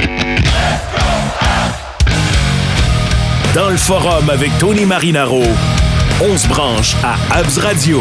Dans le forum avec Tony Marinaro, on se branche à Habs Radio.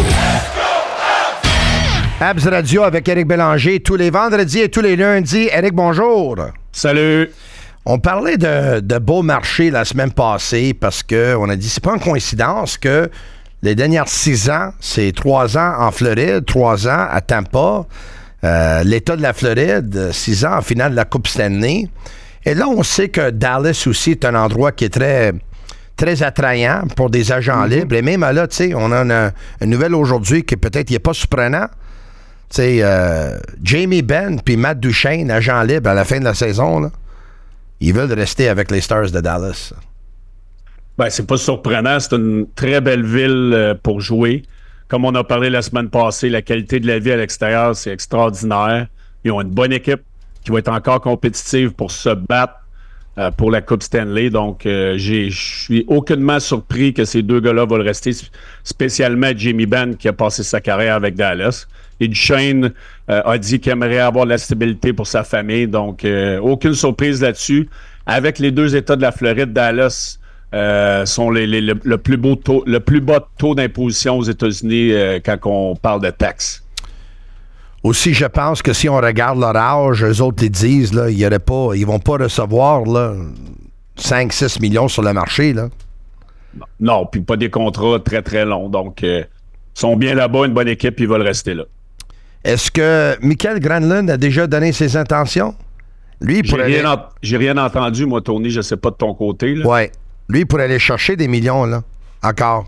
Habs Radio avec Éric Bélanger tous les vendredis et tous les lundis. Éric, bonjour. Salut. On parlait de beau marché la semaine passée parce qu'on a dit c'est pas une coïncidence que les dernières 6 ans, c'est 3 ans en Floride, 3 ans à Tampa, l'État de la Floride, 6 ans en finale de la Coupe Stanley. Et là, on sait que Dallas aussi est un endroit qui est très, très attrayant pour des agents libres. Et même là, tu sais, on a une nouvelle aujourd'hui qui peut-être n'est pas surprenant. Tu sais, Jamie Benn puis Matt Duchene, agents libres à la fin de la saison, là, ils veulent rester avec les Stars de Dallas. Ben, c'est pas surprenant. C'est une très belle ville pour jouer. Comme on a parlé la semaine passée, la qualité de la vie à l'extérieur, c'est extraordinaire. Ils ont une bonne équipe qui va être encore compétitive pour se battre pour la Coupe Stanley. Donc, je suis aucunement surpris que ces deux gars-là veulent rester, spécialement Jamie Benn qui a passé sa carrière avec Dallas. Et Duchene a dit qu'il aimerait avoir de la stabilité pour sa famille. Donc, aucune surprise là-dessus. Avec les deux États de la Floride, Dallas sont le plus bas taux d'imposition aux États-Unis quand on parle de taxes. Aussi, je pense que si on regarde leur âge, eux autres ils disent, là, ils vont pas recevoir là, 5-6 millions sur le marché. Là. Non, puis pas des contrats très, très longs. Donc, ils sont bien là-bas, une bonne équipe, ils veulent rester là. Est-ce que Mikael Granlund a déjà donné ses intentions? Lui, j'ai rien entendu, moi, Tony, je sais pas de ton côté. Oui. Lui, pour aller chercher des millions, là, encore.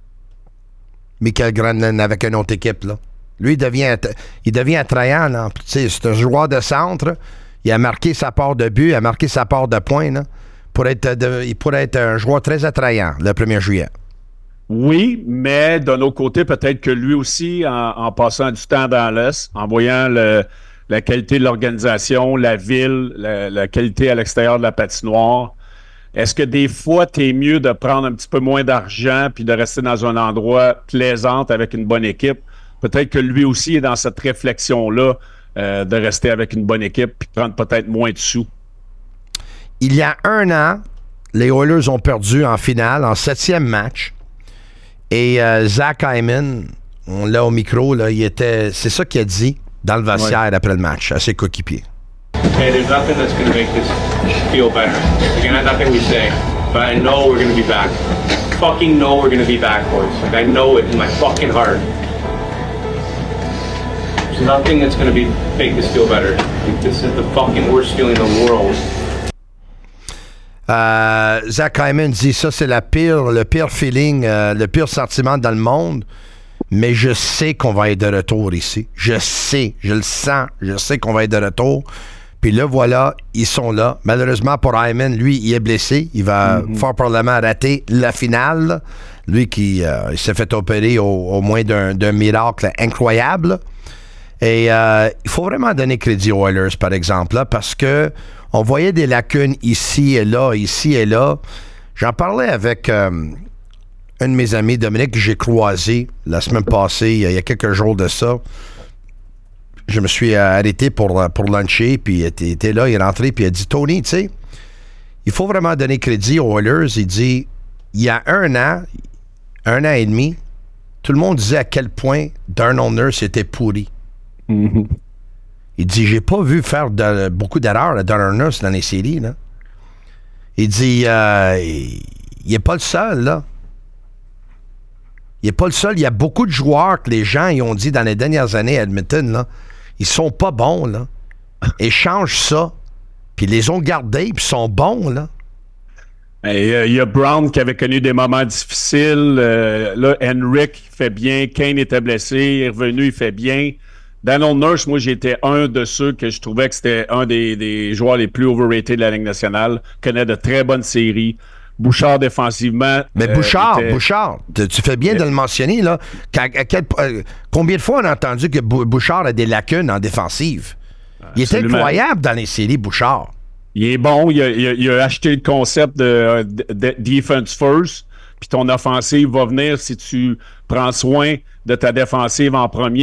Mikael Granlund avec une autre équipe, là. Lui, il devient attrayant, là. C'est un joueur de centre. Il a marqué sa part de but, il a marqué sa part de points, là. Il pourrait être un joueur très attrayant le 1er juillet. Oui, mais d'un autre côté, peut-être que lui aussi, en passant du temps dans l'Est, en voyant la qualité de l'organisation, la ville, la qualité à l'extérieur de la patinoire, est-ce que des fois, t'es mieux de prendre un petit peu moins d'argent puis de rester dans un endroit plaisant avec une bonne équipe? Peut-être que lui aussi est dans cette réflexion-là de rester avec une bonne équipe puis prendre peut-être moins de sous. Il y a 1 an, les Oilers ont perdu en finale, en 7e match. Et Zach Hyman, on l'a au micro, là, c'est ça qu'il a dit dans le vestiaire après le match, à ses coéquipiers. Hey, there's nothing that's going to make this feel better. Again, nothing we say, but I know we're going to be back. Fucking know we're going to be back, boys. Like, I know it in my fucking heart. There's nothing that's going to make this feel better. Like, this is the fucking worst feeling in the world. Zach Hyman dit ça, c'est le pire feeling, le pire sentiment dans le monde. Mais je sais qu'on va être de retour ici. Je sais, je le sens. Je sais qu'on va être de retour. Puis là, voilà, ils sont là. Malheureusement pour Hyman, lui, il est blessé. Il va fort probablement rater la finale. Lui qui il s'est fait opérer au moins d'un miracle incroyable. Et il faut vraiment donner crédit aux Oilers, par exemple, là, parce que on voyait des lacunes ici et là, ici et là. J'en parlais avec un de mes amis, Dominique, que j'ai croisé la semaine passée, il y a quelques jours de ça. Je me suis arrêté pour luncher, puis il était là, il est rentré, puis il a dit, Tony, tu sais, il faut vraiment donner crédit aux Oilers. Il dit, il y a 1 an et demi, tout le monde disait à quel point Darnell Nurse était pourri. Mm-hmm. Il dit, j'ai pas vu faire beaucoup d'erreurs à Darnell Nurse dans les séries, là. Il dit, il est pas le seul, là. Il n'est pas le seul. Il y a beaucoup de joueurs que les gens ils ont dit dans les dernières années à Edmonton, là, ils sont pas bons, là. Échange ça. Puis ils les ont gardés, puis ils sont bons, là. Il y a Brown qui avait connu des moments difficiles. Là, Henrik fait bien. Kane était blessé. Il est revenu, il fait bien. Darnell Nurse, moi, j'étais un de ceux que je trouvais que c'était un des joueurs les plus overrated de la Ligue nationale. Connaît de très bonnes séries. Bouchard défensivement. Mais Bouchard, tu fais bien de le mentionner, là. Combien de fois on a entendu que Bouchard a des lacunes en défensive? Il est incroyable dans les séries, Bouchard. Il est bon. Il a acheté le concept de defense first. Puis ton offensive va venir si tu prends soin de ta défensive en premier.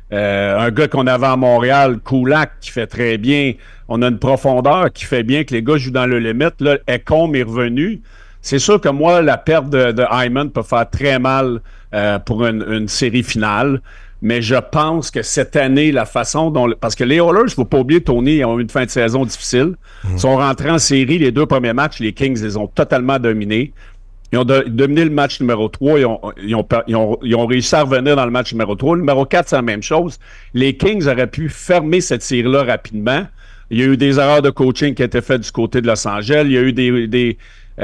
Un gars qu'on avait à Montréal, Kulak, qui fait très bien. On a une profondeur qui fait bien que les gars jouent dans le limite. Là, Ekholm est revenu. C'est sûr que moi, la perte de Hyman peut faire très mal pour une série finale. Mais je pense que cette année, la façon dont... Parce que les Oilers, il ne faut pas oublier, Tony, ils ont eu une fin de saison difficile. Ils sont rentrés en série, les 2 premiers matchs, les Kings les ont totalement dominés. Ils ont dominé le match numéro 3. Ils ont réussi à revenir dans le match numéro 3. Le numéro 4, c'est la même chose. Les Kings auraient pu fermer cette série-là rapidement. Il y a eu des erreurs de coaching qui étaient faites du côté de Los Angeles. Il y a eu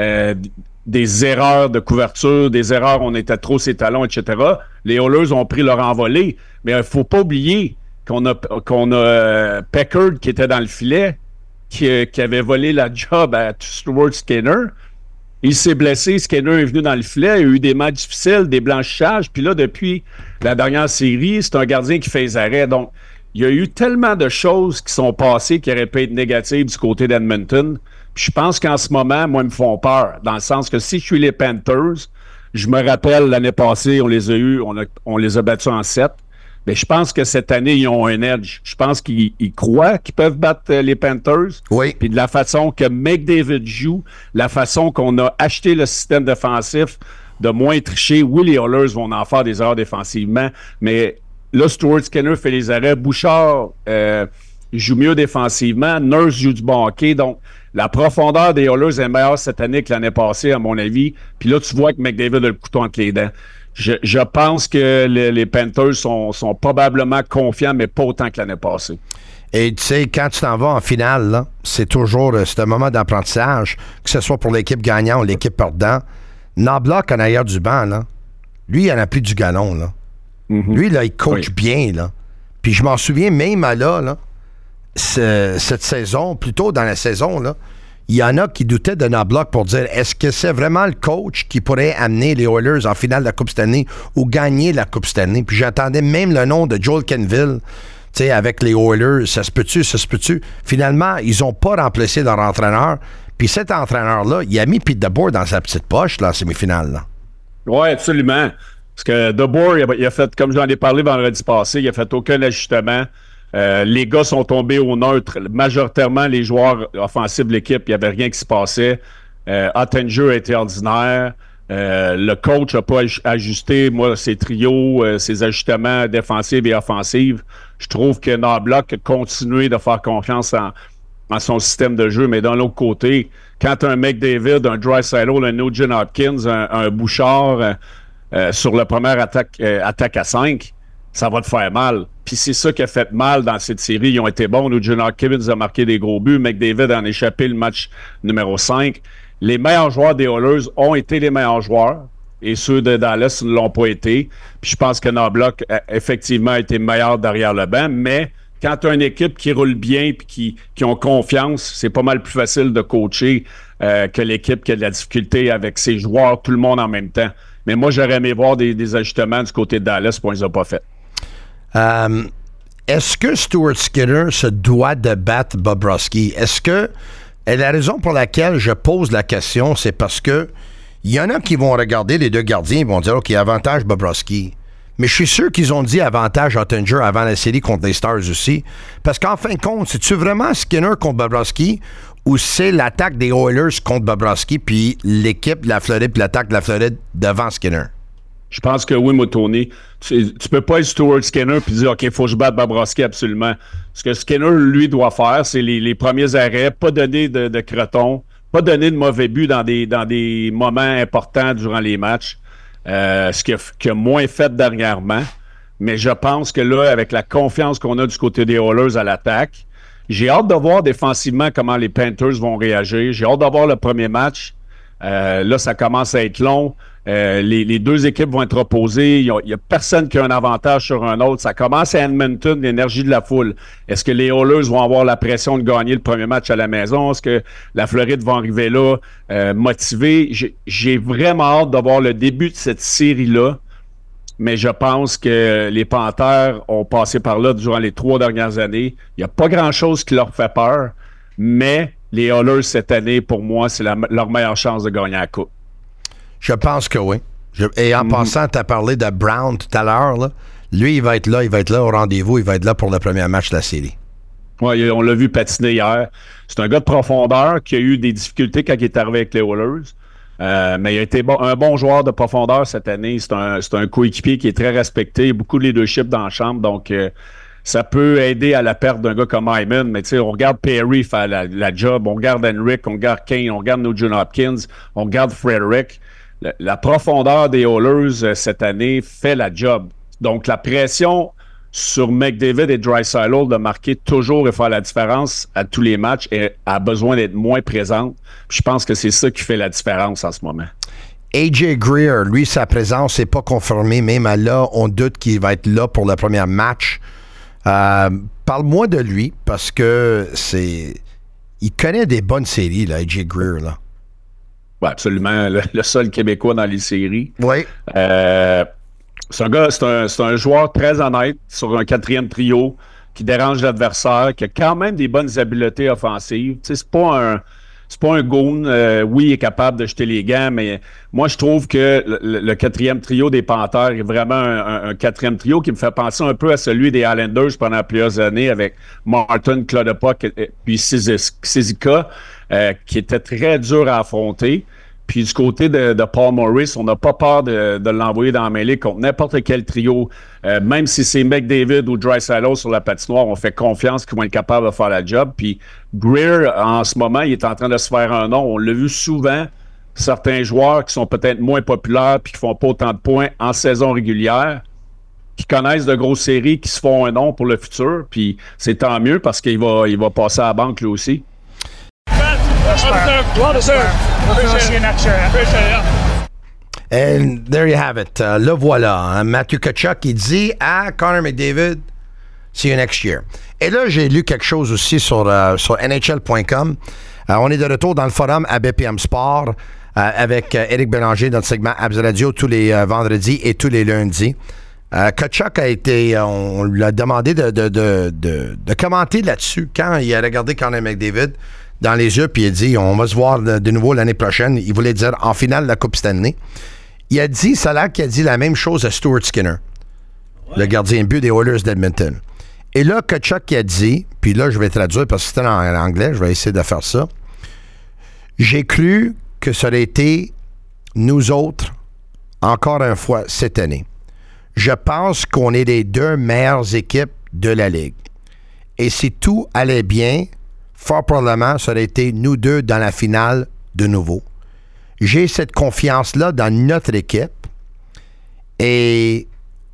des erreurs de couverture, des erreurs, on était trop ses talons, etc. Les Oilers ont pris leur envolée. Mais il ne faut pas oublier qu'on a Peckard qui était dans le filet, qui avait volé la job à Stuart Skinner. Il s'est blessé, Skinner est venu dans le filet, il y a eu des matchs difficiles, des blanchissages, puis là, depuis la dernière série, c'est un gardien qui fait les arrêts. Donc, il y a eu tellement de choses qui sont passées qui auraient pu être négatives du côté d'Edmonton. Puis je pense qu'en ce moment, moi, ils me font peur, dans le sens que si je suis les Panthers, je me rappelle l'année passée, on les a eus, on les a battus en 7. Mais je pense que cette année, ils ont un edge. Je pense qu'ils croient qu'ils peuvent battre les Panthers. Oui. Puis de la façon que McDavid joue, la façon qu'on a acheté le système défensif, de moins tricher. Oui, les Oilers vont en faire des erreurs défensivement, mais là, Stuart Skinner fait les arrêts. Bouchard joue mieux défensivement. Nurse joue du bon hockey. Donc, la profondeur des Oilers est meilleure cette année que l'année passée, à mon avis. Puis là, tu vois que McDavid a le couteau entre les dents. Je pense que les Panthers sont probablement confiants, mais pas autant que l'année passée. Et tu sais, quand tu t'en vas en finale, là, c'est toujours c'est un moment d'apprentissage, que ce soit pour l'équipe gagnante ou l'équipe perdante. Knoblauch, en arrière du banc, là, lui, il en a pris du galon. Là. Mm-hmm. Lui, là, il coach bien. Là. Puis je m'en souviens, même à là, cette saison, plus tôt dans la saison, là, il y en a qui doutaient de Knoblauch pour dire est-ce que c'est vraiment le coach qui pourrait amener les Oilers en finale de la Coupe Stanley ou gagner la Coupe Stanley? Puis j'entendais même le nom de Joel Kenville, tu sais, avec les Oilers. Ça se peut-tu? Finalement, ils n'ont pas remplacé leur entraîneur. Puis cet entraîneur-là, il a mis Pete DeBoer dans sa petite poche, là, en semi-finale. Oui, absolument. Parce que DeBoer, il a fait, comme j'en ai parlé vendredi passé, il a fait aucun ajustement. Les gars sont tombés au neutre. Majoritairement, les joueurs offensifs de l'équipe, il n'y avait rien qui se passait. Ottinger a été ordinaire. Le coach n'a pas ajusté, moi, ses trios, ses ajustements défensifs et offensifs. Je trouve que Knoblauch a continué de faire confiance en son système de jeu. Mais d'un autre côté, quand tu as un McDavid, un Draisaitl, un Nugent Hopkins, un Bouchard sur la première attaque à 5, ça va te faire mal. Puis c'est ça qui a fait mal dans cette série. Ils ont été bons. Nugent Hopkins a marqué des gros buts. McDavid a en échappé le match numéro 5. Les meilleurs joueurs des Oilers ont été les meilleurs joueurs. Et ceux de Dallas ne l'ont pas été. Puis je pense que Knoblauch a effectivement été meilleur derrière le banc. Mais quand tu as une équipe qui roule bien et qui ont confiance, c'est pas mal plus facile de coacher que l'équipe qui a de la difficulté avec ses joueurs, tout le monde en même temps. Mais moi, j'aurais aimé voir des ajustements du côté de Dallas, puis on les a pas fait. Est-ce que Stuart Skinner se doit de battre Bobrovsky? Est-ce que... Et la raison pour laquelle je pose la question, c'est parce que il y en a qui vont regarder les deux gardiens et vont dire « OK, avantage Bobrovsky ». Mais je suis sûr qu'ils ont dit avantage Ottinger avant la série contre les Stars aussi. Parce qu'en fin de compte, c'est-tu vraiment Skinner contre Bobrovsky ou c'est l'attaque des Oilers contre Bobrovsky puis l'équipe de la Floride puis l'attaque de la Floride devant Skinner? Je pense que oui, Tony. Tu peux pas être Stuart Skinner puis dire « OK, il faut que je batte Bobrovsky absolument ». Ce que Skinner, lui, doit faire, c'est les premiers arrêts, pas donner de croton, pas donner de mauvais buts dans des moments importants durant les matchs. Ce qu'il a moins fait dernièrement. Mais je pense que là, avec la confiance qu'on a du côté des Oilers à l'attaque, j'ai hâte de voir défensivement comment les Panthers vont réagir. J'ai hâte de voir le premier match. Là, ça commence à être long. Les deux équipes vont être opposées. Il n'y a personne qui a un avantage sur un autre. Ça commence à Edmonton, l'énergie de la foule. Est-ce que les Oilers vont avoir la pression de gagner le premier match à la maison? Est-ce que la Floride va arriver là motivée? J'ai vraiment hâte de voir le début de cette série-là. Mais je pense que les Panthers ont passé par là durant les 3 dernières années. Il n'y a pas grand-chose qui leur fait peur. Mais les Oilers, cette année, pour moi, c'est leur meilleure chance de gagner la Coupe. Je pense que oui. Et en passant, tu as parlé de Brown tout à l'heure. Là. Lui, il va être là au rendez-vous, il va être là pour le premier match de la série. Oui, on l'a vu patiner hier. C'est un gars de profondeur qui a eu des difficultés quand il est arrivé avec les Oilers. Mais il a été un bon joueur de profondeur cette année. C'est un coéquipier qui est très respecté. Beaucoup de leadership dans la chambre. Donc, ça peut aider à la perte d'un gars comme Hyman. Mais tu sais, on regarde Perry faire la job. On regarde Henrik, on regarde Kane, on regarde Nugent Hopkins, on regarde Frederick. La profondeur des Oilers cette année fait la job. Donc, la pression sur McDavid et Draisaitl de marquer toujours et faire la différence à tous les matchs a besoin d'être moins présente. Je pense que c'est ça qui fait la différence en ce moment. AJ Greer, lui, sa présence n'est pas confirmée. Même là, on doute qu'il va être là pour le premier match. Parle-moi de lui, parce que il connaît des bonnes séries, là, AJ Greer, là. Oui, absolument. Le seul Québécois dans les séries. Oui. C'est un joueur très honnête sur un 4e trio qui dérange l'adversaire, qui a quand même des bonnes habiletés offensives. Tu sais, c'est pas un goon. Oui, il est capable de jeter les gants, mais moi, je trouve que le 4e trio des Panthers est vraiment un 4e trio qui me fait penser un peu à celui des Islanders pendant plusieurs années avec Martin, Clutterbuck puis Cizica, qui était très dur à affronter. Puis du côté de Paul Maurice, on n'a pas peur de l'envoyer dans la mêlée contre n'importe quel trio. Même si c'est McDavid ou Draisaitl sur la patinoire, on fait confiance qu'ils vont être capables de faire la job. Puis Greer, en ce moment, il est en train de se faire un nom. On l'a vu souvent, certains joueurs qui sont peut-être moins populaires puis qui font pas autant de points en saison régulière, qui connaissent de grosses séries, qui se font un nom pour le futur. Puis c'est tant mieux parce qu'il va passer à la banque lui aussi. And there you have it. Le voilà. Hein? Matthew Tkachuk qui dit à Connor McDavid, see you next year. Et là, j'ai lu quelque chose aussi sur NHL.com. On est de retour dans le forum à BPM Sport avec Éric Bélanger dans le segment Abs Radio tous les vendredis et tous les lundis. Tkachuk a été, on lui a demandé de commenter là-dessus quand il a regardé Connor McDavid dans les yeux, puis il a dit, on va se voir de nouveau l'année prochaine. Il voulait dire en finale de la Coupe Stanley. Il a dit, ça a l'air qu'il a dit la même chose à Stuart Skinner, le gardien de but des Oilers d'Edmonton. Et là, Tkachuk a dit, puis là, je vais traduire parce que c'était en anglais, je vais essayer de faire ça. J'ai cru que ça aurait été nous autres, encore une fois, cette année. Je pense qu'on est les 2 meilleures équipes de la Ligue. Et si tout allait bien, fort probablement, ça aurait été nous 2 dans la finale de nouveau. J'ai cette confiance-là dans notre équipe. Et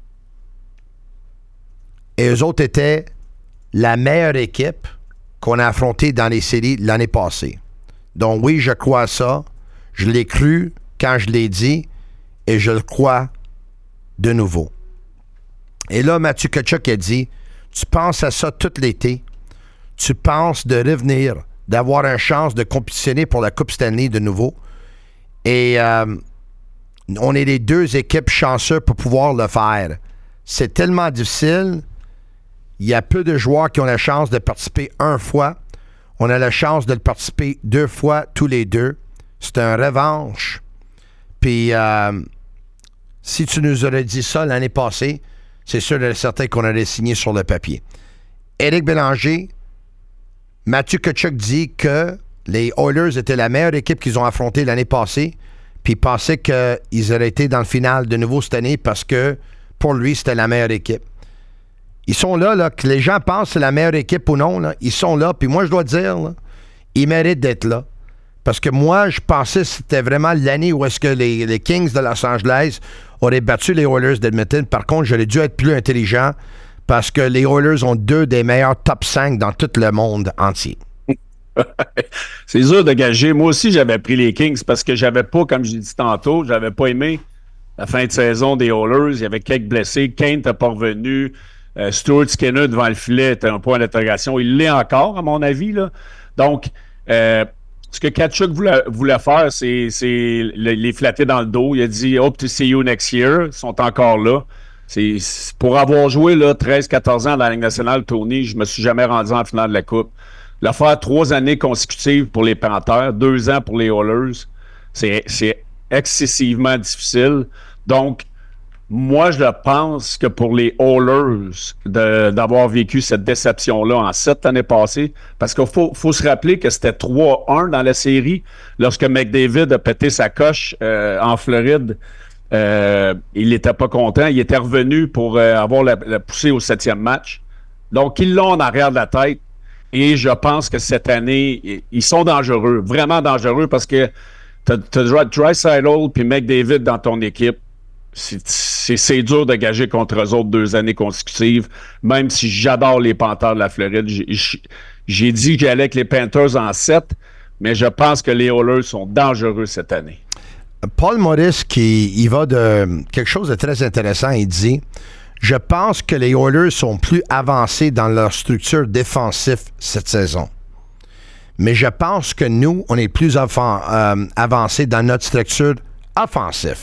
eux autres étaient la meilleure équipe qu'on a affrontée dans les séries l'année passée. Donc oui, je crois à ça. Je l'ai cru quand je l'ai dit et je le crois de nouveau. Et là, Matthew Tkachuk a dit, tu penses à ça tout l'été. Tu penses de revenir, d'avoir une chance de compétitionner pour la Coupe Stanley de nouveau. Et on est les 2 équipes chanceuses pour pouvoir le faire. C'est tellement difficile. Il y a peu de joueurs qui ont la chance de participer 1 fois. On a la chance de le participer 2 fois, tous les 2. C'est un revanche. Puis, si tu nous aurais dit ça l'année passée, c'est sûr et certain qu'on aurait signé sur le papier. Éric Bélanger, Matthew Tkachuk dit que les Oilers étaient la meilleure équipe qu'ils ont affrontée l'année passée, puis il pensait qu'ils auraient été dans le final de nouveau cette année parce que, pour lui, c'était la meilleure équipe. Ils sont là, que les gens pensent que c'est la meilleure équipe ou non, là, ils sont là, puis moi, je dois dire, là, ils méritent d'être là. Parce que moi, je pensais que c'était vraiment l'année où est-ce que les Kings de Los Angeles auraient battu les Oilers d'Edmonton. Par contre, j'aurais dû être plus intelligent parce que les Oilers ont 2 des meilleurs top 5 dans tout le monde entier. C'est dur de gager. Moi aussi, j'avais pris les Kings parce que j'avais pas, comme j'ai dit tantôt, j'avais pas aimé la fin de saison des Oilers. Il y avait quelques blessés. Kane n'était pas revenu. Stuart Skinner devant le filet était un point d'interrogation. Il l'est encore, à mon avis, là. Donc, ce que Tkachuk voulait faire, c'est les flatter dans le dos. Il a dit « Hope to see you next year ». Ils sont encore là. C'est pour avoir joué 13-14 ans dans la Ligue nationale, Tony, je me suis jamais rendu en finale de la Coupe. Le faire 3 années consécutives pour les Panthers, 2 ans pour les Oilers, c'est excessivement difficile. Donc, Moi, je pense que pour les Oilers, d'avoir vécu cette déception-là en 7 années passées, parce qu'il faut se rappeler que c'était 3-1 dans la série lorsque McDavid a pété sa coche en Floride. Il n'était pas content. Il était revenu pour avoir la poussée au 7e match. Donc, ils l'ont en arrière de la tête. Et je pense que cette année, ils sont dangereux, vraiment dangereux, parce que tu as Draisaitl puis McDavid dans ton équipe. C'est dur de gager contre eux autres 2 années consécutives, même si j'adore les Panthers de la Floride. J'ai dit que j'allais avec les Panthers en 7, mais je pense que les Oilers sont dangereux cette année. Paul Maurice, il va de quelque chose de très intéressant, il dit « Je pense que les Oilers sont plus avancés dans leur structure défensive cette saison. Mais je pense que nous, on est plus avancés dans notre structure offensive. »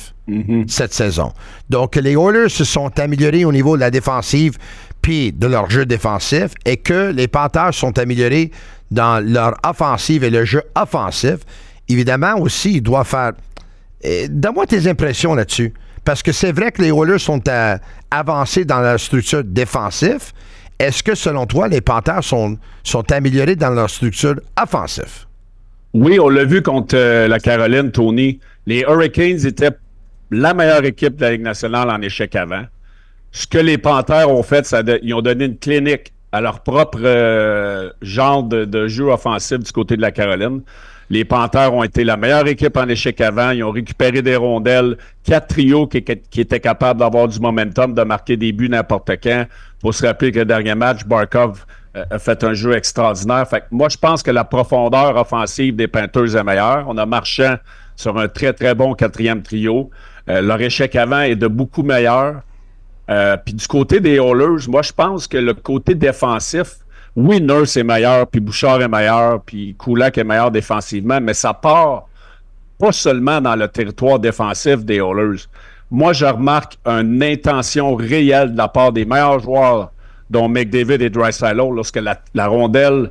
Cette saison. Donc, les Oilers se sont améliorés au niveau de la défensive puis de leur jeu défensif et que les Panthers sont améliorés dans leur offensive et le jeu offensif. Évidemment, aussi, ils doivent faire... Donne-moi tes impressions là-dessus. Parce que c'est vrai que les Oilers sont avancés dans leur structure défensive. Est-ce que, selon toi, les Panthers sont améliorés dans leur structure offensive? Oui, on l'a vu contre la Caroline, Tony. Les Hurricanes étaient la meilleure équipe de la Ligue nationale en échec avant. Ce que les Panthers ont fait, ils ont donné une clinique à leur propre genre de jeu offensif du côté de la Caroline. Les Panthers ont été la meilleure équipe en échec avant. Ils ont récupéré des rondelles. 4 trios qui étaient capables d'avoir du momentum, de marquer des buts n'importe quand. Faut se rappeler que le dernier match, Barkov a fait un jeu extraordinaire. Fait que moi, je pense que la profondeur offensive des Panthers est meilleure. On a Marchand sur un très, très bon 4e trio. Leur échec avant est de beaucoup meilleur. Puis du côté des Oilers, moi, je pense que le côté défensif, oui, Nurse est meilleur, puis Bouchard est meilleur, puis Kulak est meilleur défensivement, mais ça part pas seulement dans le territoire défensif des Oilers. Moi, je remarque une intention réelle de la part des meilleurs joueurs, dont McDavid et Draisaitl, lorsque la rondelle,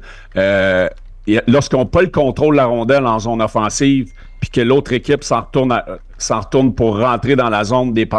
lorsqu'on n'a pas le contrôle de la rondelle en zone offensive, puis que l'autre équipe s'en retourne pour rentrer dans la zone des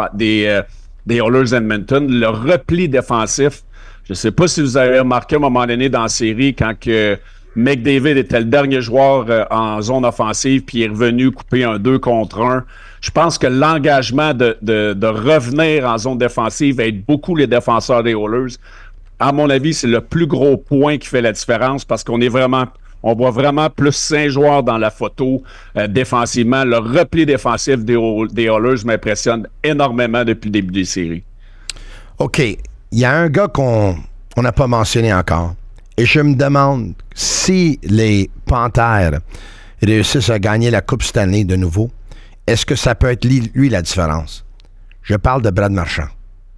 Oilers Edmonton, le repli défensif. Je ne sais pas si vous avez remarqué à un moment donné dans la série, quand que McDavid était le dernier joueur en zone offensive, puis il est revenu couper un 2 contre 1. Je pense que l'engagement de revenir en zone défensive aide beaucoup les défenseurs des Oilers. À mon avis, c'est le plus gros point qui fait la différence, parce qu'on voit vraiment plus 5 joueurs dans la photo défensivement. Le repli défensif des Oilers m'impressionne énormément depuis le début des séries. OK. Il y a un gars qu'on n'a pas mentionné encore. Et je me demande si les Panthers réussissent à gagner la Coupe Stanley de nouveau, est-ce que ça peut être lui la différence? Je parle de Brad Marchand.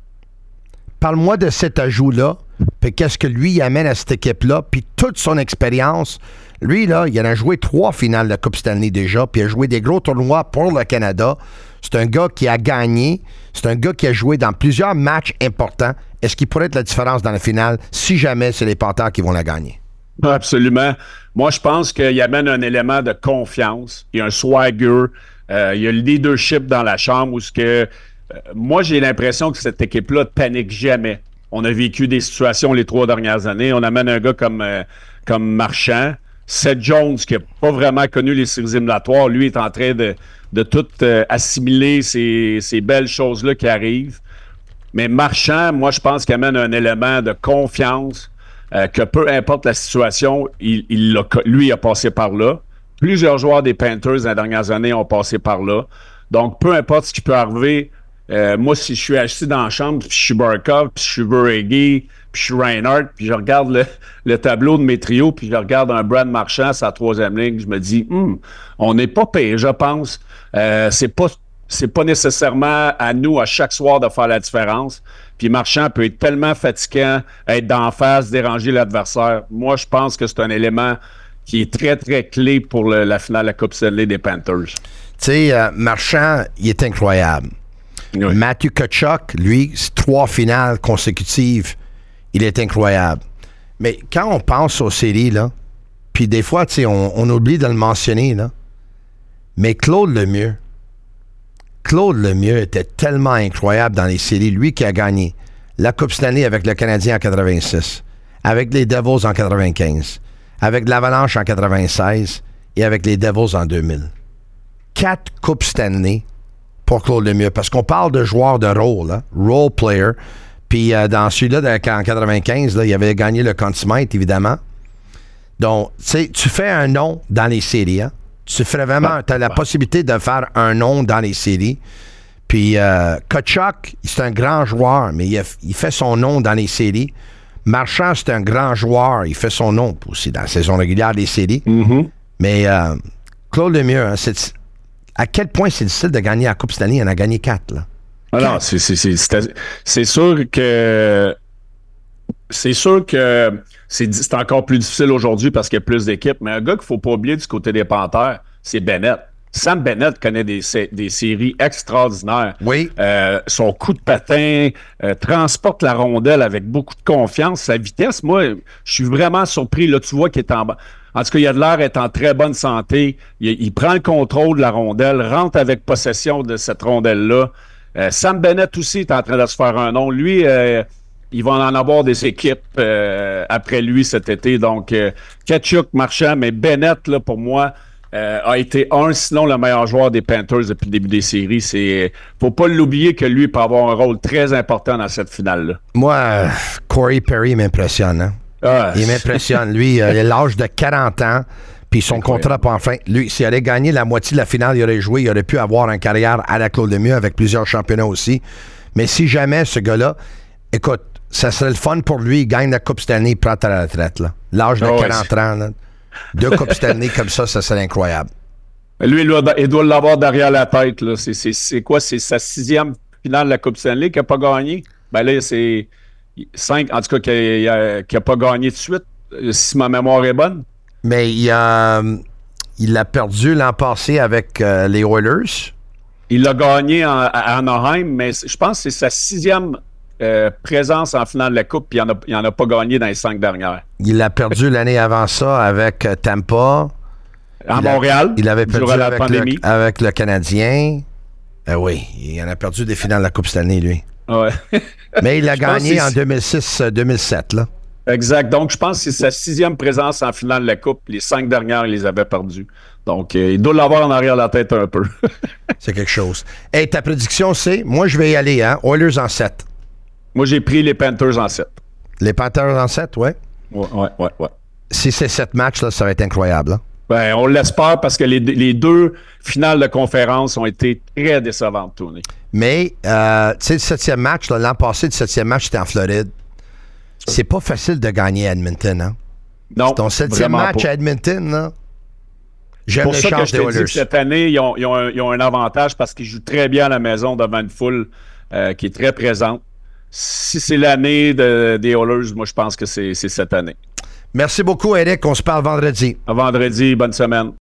Parle-moi de cet ajout-là, puis qu'est-ce que lui amène à cette équipe-là, puis toute son expérience. Lui, là, il en a joué 3 finales de Coupe Stanley déjà, puis il a joué des gros tournois pour le Canada. C'est un gars qui a gagné. C'est un gars qui a joué dans plusieurs matchs importants. Est-ce qu'il pourrait être la différence dans la finale si jamais c'est les Panthers qui vont la gagner? Absolument. Moi, je pense qu'il amène un élément de confiance. Il y a un swagger. Il y a le leadership dans la chambre où moi, j'ai l'impression que cette équipe-là ne panique jamais. On a vécu des situations les 3 dernières années. On amène un gars comme Marchand. Seth Jones, qui n'a pas vraiment connu les séries éliminatoires, lui est en train de tout assimiler ces belles choses-là qui arrivent. Mais Marchand, moi, je pense qu'il amène un élément de confiance que peu importe la situation, lui a passé par là. Plusieurs joueurs des Panthers dans les dernières années ont passé par là. Donc, peu importe ce qui peut arriver, moi, si je suis assis dans la chambre, puis je suis Barkov, puis je suis Verhaeghe, puis je suis Reinhardt, puis je regarde le tableau de mes trios, puis je regarde un Brad Marchand à sa 3e ligne, je me dis, on n'est pas pire, je pense. C'est pas nécessairement à nous, à chaque soir, de faire la différence. Puis Marchand peut être tellement fatigant, être d'en face, déranger l'adversaire. Moi, je pense que c'est un élément qui est très, très clé pour la finale de la Coupe Stanley des Panthers. Tu sais, Marchand, il est incroyable. Oui. Matthew Tkachuk, lui, c'est 3 finales consécutives. Il est incroyable. Mais quand on pense aux séries, là, puis des fois, tu sais, on oublie de le mentionner, là, mais Claude Lemieux, Claude Lemieux était tellement incroyable dans les séries. Lui qui a gagné la Coupe Stanley avec le Canadien en 86, avec les Devils en 95, avec l'Avalanche en 96 et avec les Devils en 2000. 4 Coupes Stanley pour Claude Lemieux. Parce qu'on parle de joueur de rôle, hein, role player. Puis dans celui-là, en 95, là, il avait gagné le Conn Smythe, évidemment. Donc, tu sais, tu fais un nom dans les séries. Hein? Tu ferais vraiment, tu as la possibilité de faire un nom dans les séries. Puis Tkachuk, c'est un grand joueur, mais il fait son nom dans les séries. Marchand, c'est un grand joueur, il fait son nom aussi dans la saison régulière des séries. Mm-hmm. Mais Claude Lemieux, hein, à quel point c'est difficile de gagner la Coupe Stanley? Il en a gagné 4, là. Alors, c'est sûr que c'est encore plus difficile aujourd'hui parce qu'il y a plus d'équipes, mais un gars qu'il ne faut pas oublier du côté des Panthères, c'est Bennett. Sam Bennett connaît des séries extraordinaires. Oui. Son coup de patin transporte la rondelle avec beaucoup de confiance. Sa vitesse, moi, je suis vraiment surpris. Là, tu vois qu'il est en bas. En tout cas, il a de l'air d'être en très bonne santé. Il prend le contrôle de la rondelle, rentre avec possession de cette rondelle-là. Sam Bennett aussi est en train de se faire un nom. Lui, il va en avoir des équipes après lui cet été. Donc, Tkachuk, Marchand, mais Bennett, là, pour moi, a été sinon le meilleur joueur des Panthers depuis le début des séries. Faut pas l'oublier que lui peut avoir un rôle très important dans cette finale-là. Moi, Corey Perry m'impressionne. Hein? Il m'impressionne. Lui, il a l'âge de 40 ans. Puis son contrat pas en fin. Lui, s'il allait gagner la moitié de la finale, il aurait joué. Il aurait pu avoir une carrière à la Claude Lemieux avec plusieurs championnats aussi. Mais si jamais ce gars-là, écoute, ça serait le fun pour lui. Il gagne la Coupe Stanley, il prend à la retraite. Là. L'âge de 40 ans. Là. 2 Coupes Stanley comme ça serait incroyable. Lui, il doit l'avoir derrière la tête. Là. C'est quoi? C'est sa 6e finale de la Coupe Stanley qu'il n'a pas gagné? Ben là, c'est 5, en tout cas, qu'il n'a pas gagné de suite, si ma mémoire est bonne. Mais il l'a perdu l'an passé avec les Oilers. Il l'a gagné à Anaheim, mais je pense que c'est sa 6e présence en finale de la Coupe, puis il n'en a pas gagné dans les 5 dernières. Il l'a perdu l'année avant ça avec Tampa. À Montréal. Il avait perdu avec le Canadien. Oui, il en a perdu des finales de la Coupe Stanley, lui. Ouais. Mais il l'a gagné en 2006-2007, là. Exact. Donc, je pense que c'est sa 6e présence en finale de la Coupe. Les 5 dernières, il les avait perdues. Donc, il doit l'avoir en arrière de la tête un peu. C'est quelque chose. Hey, ta prédiction, c'est... Moi, je vais y aller, hein? Oilers en 7. Moi, j'ai pris les Panthers en 7. Les Panthers en 7, ouais? Ouais. Si c'est 7 matchs, là, ça va être incroyable, hein? Ben, on l'espère parce que les 2 finales de conférence ont été très décevantes, Tony. Mais, tu sais, le 7e match, là, l'an passé, le 7e match, c'était en Floride. C'est pas facile de gagner à Edmonton, hein? Non. C'est ton 7e match à Edmonton, là. C'est pour ça que je te dis que cette année, ils ont un avantage parce qu'ils jouent très bien à la maison devant une foule qui est très présente. Si c'est l'année des Oilers, moi, je pense que c'est cette année. Merci beaucoup, Eric. On se parle vendredi. À vendredi. Bonne semaine.